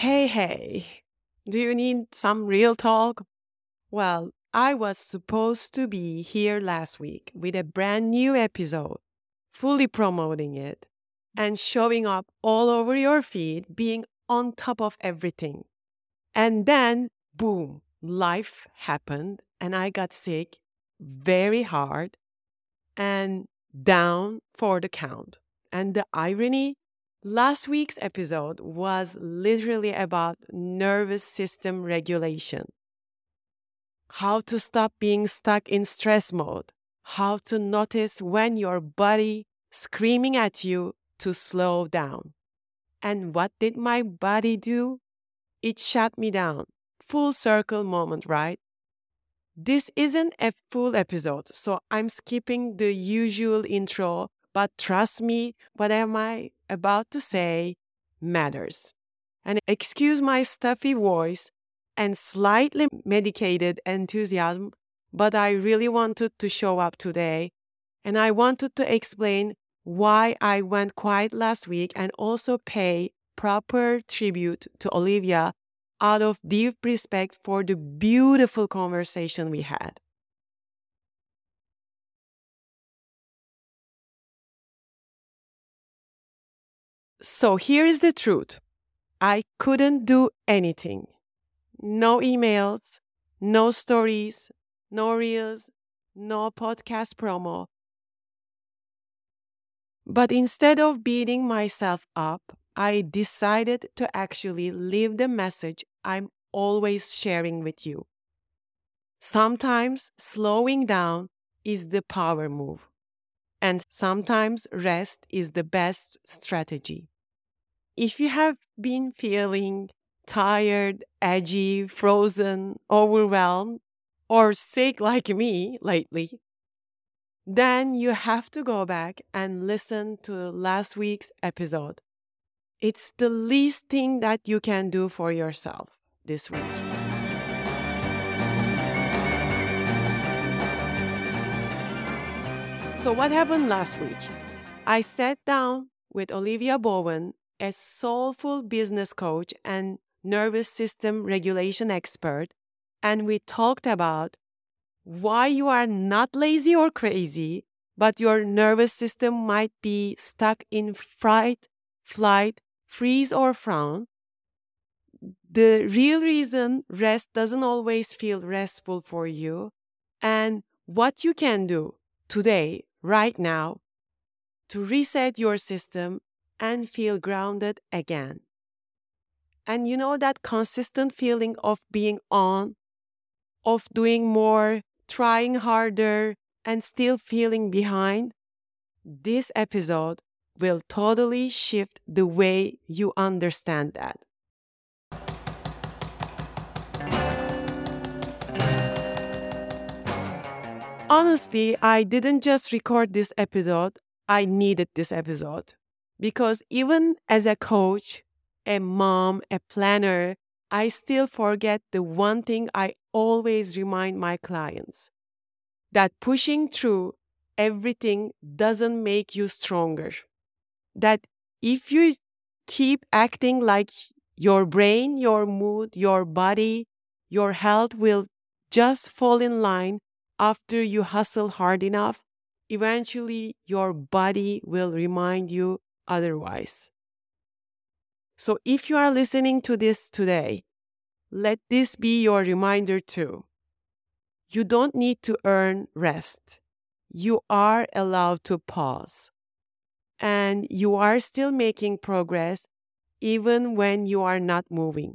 Hey, do you need some real talk? Well, I was supposed to be here last week with a brand new episode, fully promoting it and showing up all over your feed, being on top of everything. And then, boom, life happened and I got sick very hard and down for the count. And the irony, last week's episode was literally about nervous system regulation, how to stop being stuck in stress mode, how to notice when your body screaming at you to slow down. And what did my body do? It shut me down. Full circle moment, right? This isn't a full episode, so I'm skipping the usual intro, but trust me, what am I about to say matters. And excuse my stuffy voice and slightly medicated enthusiasm, but I really wanted to show up today, and I wanted to explain why I went quiet last week and also pay proper tribute to Olivia out of deep respect for the beautiful conversation we had. So here is the truth. I couldn't do anything. No emails, no stories, no reels, no podcast promo. But instead of beating myself up, I decided to actually live the message I'm always sharing with you. Sometimes slowing down is the power move, and sometimes rest is the best strategy. If you have been feeling tired, edgy, frozen, overwhelmed, or sick like me lately, then you have to go back and listen to last week's episode. It's the least thing that you can do for yourself this week. So, what happened last week? I sat down with Olivia Bowen, a soulful business coach and nervous system regulation expert, and we talked about why you are not lazy or crazy, but your nervous system might be stuck in fright, flight, freeze, or frown. The real reason rest doesn't always feel restful for you, and what you can do today, right now, to reset your system and feel grounded again. And you know that consistent feeling of being on, of doing more, trying harder, and still feeling behind? This episode will totally shift the way you understand that. Honestly, I didn't just record this episode, I needed this episode. Because even as a coach, a mom, a planner, I still forget the one thing I always remind my clients, that pushing through everything doesn't make you stronger. That if you keep acting like your brain, your mood, your body, your health will just fall in line after you hustle hard enough, eventually your body will remind you otherwise. So if you are listening to this today, let this be your reminder too. You don't need to earn rest. You are allowed to pause. And you are still making progress even when you are not moving.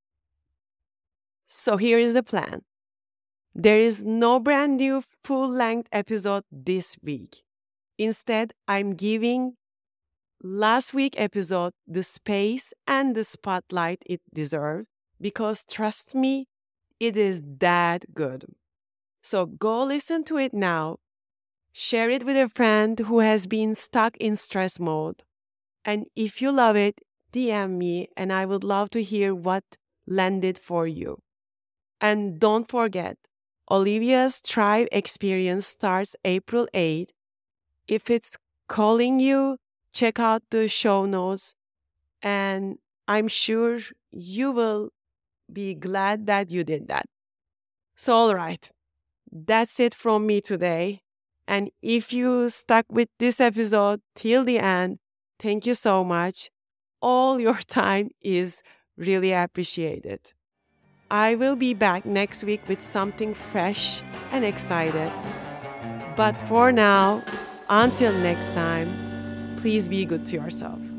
So here is the plan. There is no brand new full-length episode this week. Instead, I'm giving last week's episode the space and the spotlight it deserved because trust me, it is that good. So go listen to it now. Share it with a friend who has been stuck in stress mode. And if you love it, DM me and I would love to hear what landed for you. And don't forget, Olivia's Thrive experience starts April 8th. If it's calling you, check out the show notes and I'm sure you will be glad that you did that. So, all right, that's it from me today. And if you stuck with this episode till the end, thank you so much. All your time is really appreciated. I will be back next week with something fresh and excited. But for now, until next time, please be good to yourself.